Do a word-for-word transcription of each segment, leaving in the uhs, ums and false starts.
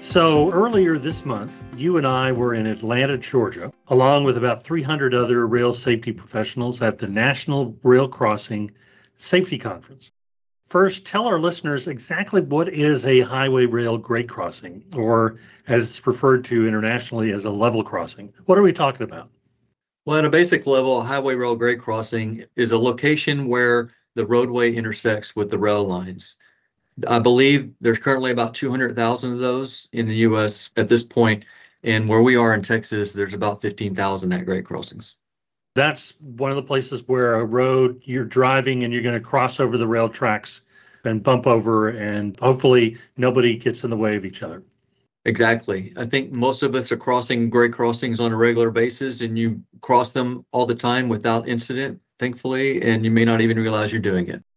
So earlier this month, you and I were in Atlanta, Georgia, along with about three hundred other rail safety professionals at the National Rail Crossing Safety Conference. First, tell our listeners exactly what is a highway rail grade crossing, or as it's referred to internationally as a level crossing. What are we talking about? Well, at a basic level, a highway rail grade crossing is a location where the roadway intersects with the rail lines. I believe there's currently about two hundred thousand of those in the U S at this point, and where we are in Texas, there's about fifteen thousand at grade crossings. That's one of the places where a road you're driving and you're going to cross over the rail tracks and bump over, and hopefully nobody gets in the way of each other. Exactly. I think most of us are crossing grade crossings on a regular basis, and you cross them all the time without incident, thankfully, and you may not even realize you're doing it.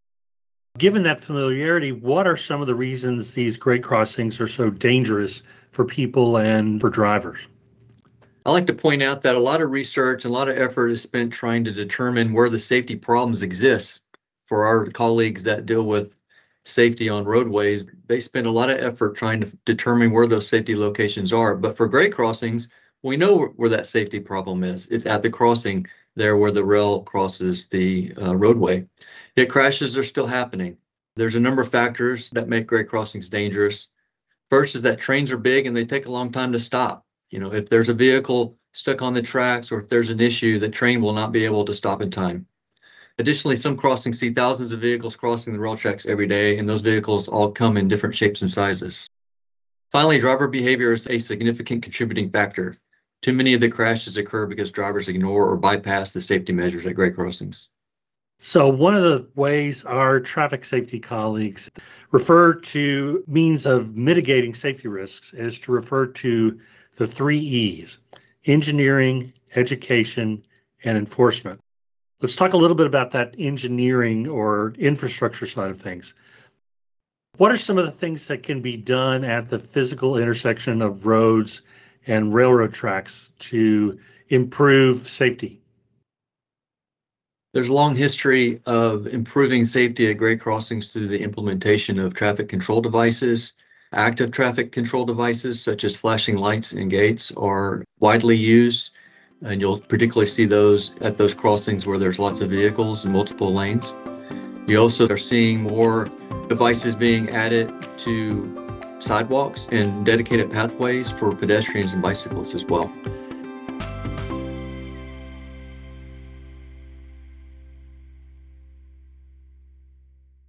Given that familiarity, what are some of the reasons these grade crossings are so dangerous for people and for drivers? I like to point out that a lot of research and a lot of effort is spent trying to determine where the safety problems exist for our colleagues that deal with safety on roadways. They spend a lot of effort trying to determine where those safety locations are. But for grade crossings, we know where that safety problem is. It's at the crossing there where the rail crosses the uh, roadway. Yet crashes are still happening. There's a number of factors that make grade crossings dangerous. First is that trains are big and they take a long time to stop. You know, if there's a vehicle stuck on the tracks or if there's an issue, the train will not be able to stop in time. Additionally, some crossings see thousands of vehicles crossing the rail tracks every day, and those vehicles all come in different shapes and sizes. Finally, driver behavior is a significant contributing factor. Too many of the crashes occur because drivers ignore or bypass the safety measures at grade crossings. So one of the ways our traffic safety colleagues refer to means of mitigating safety risks is to refer to the three E's: engineering, education, and enforcement. Let's talk a little bit about that engineering or infrastructure side of things. What are some of the things that can be done at the physical intersection of roads and railroad tracks to improve safety? There's a long history of improving safety at grade crossings through the implementation of traffic control devices. Active traffic control devices such as flashing lights and gates are widely used, and you'll particularly see those at those crossings where there's lots of vehicles and multiple lanes. You also are seeing more devices being added to sidewalks and dedicated pathways for pedestrians and bicyclists as well.